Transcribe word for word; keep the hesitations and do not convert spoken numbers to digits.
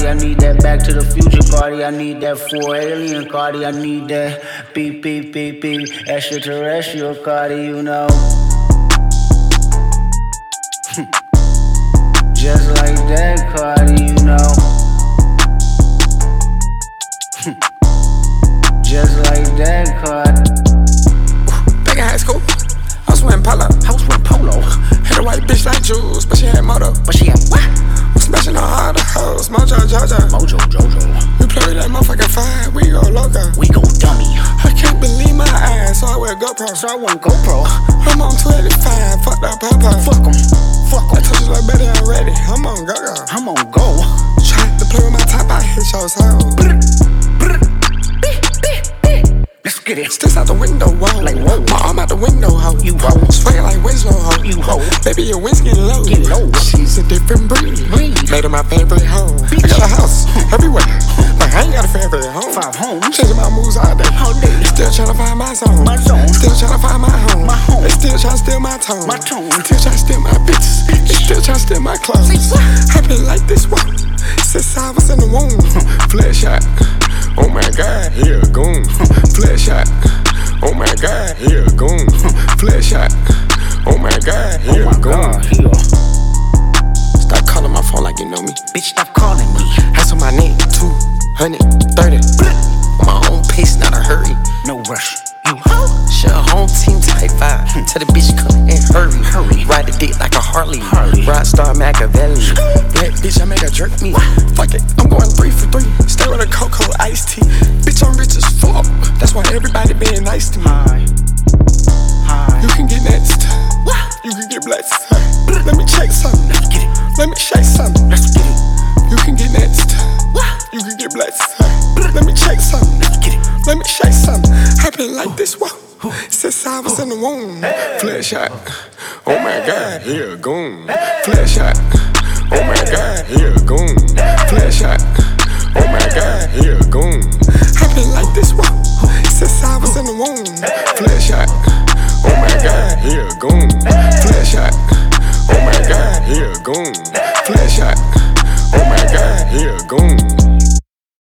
Cardi, I need that Back to the Future Cardi, I need that full alien Cardi, I need that beep beep beep beep extraterrestrial Cardi, you know. Just like that Cardi, you know. Just like that Cardi. Back in high school, I was wearing polo. I was wearing polo. Had a white bitch like Jules, but she had moto. But she had what? I'm smashing on all the hoes, Mojo Jojo. Mojo Jojo. We play that motherfucking fire, we go loco. We go dummy. I can't believe my eyes, so I wear GoPro. So I went GoPro. I'm on two eighty-five, fuck that papa. Fuck em, fuck I em. told you like better, I'm ready. I'm on go-go. I'm on go. Tried to play with my top, I hit your soul. Let's get it. Sticks out the window, whoa. Like whoa. My arm out the window, ho. You ho. Swinging like Winslow, ho. You ho. Baby, your wind's getting low. Get low. She's a different breed. Breed. Made her my favorite hoe. Bitch. I got a house everywhere. Like I ain't got a favorite home. Five homes. Changing my moves all day. All day. Still tryna find my zone. My zone. Still tryna find my home. My home. They still tryna steal my tone. My tone. Still tryna steal my bitches. They still tryna steal my clothes. Say what? I've been like this one since I was in the womb. Flesh shot. Oh my God, he a goon. Flesh shot. Oh my God, he a goon. Flesh shot. Oh my God, he Oh a my goon. God, he a. Stop calling my phone like you know me. Bitch, stop calling me. That's on my neck, two hundred thirty. On my own pace, not a hurry. No rush. You ho. Share a home team type vibe. Tell the bitch come and hurry. Hurry. Ride the dick like a Harley. Harley. Rockstar Machiavelli. Black bitch, I make her jerk me. Fuck it, I'm going three for three. Stay with a cocoa iced tea. Bitch, I'm rich as fuck. That's why everybody being nice to me. Hi. Hi. You can get next. You can get blessed. Let me check something. Let's get it. Let me shake something. Let's get it. You can get next. You can get blessed. Let me check something. Let's get it. Let me shake something. I've been like this whoa, since I was in the womb. Flesh shot. Oh my God, he a goon. Flesh shot. Oh my God, he a goon. Flesh shot. Oh my God, he a goon. I've been like this whoa, since I was in the womb. Flesh shot. Oh my God, he a goon. Flesh shot. Oh my God, he a goon.